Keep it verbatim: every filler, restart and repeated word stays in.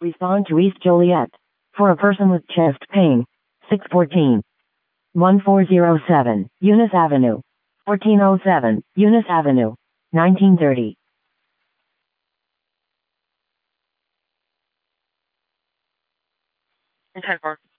Respond to East Joliet. For a person with chest pain. six fourteen. one four zero seven, Eunice Avenue. fourteen oh seven, Eunice Avenue. nineteen thirty. ten four.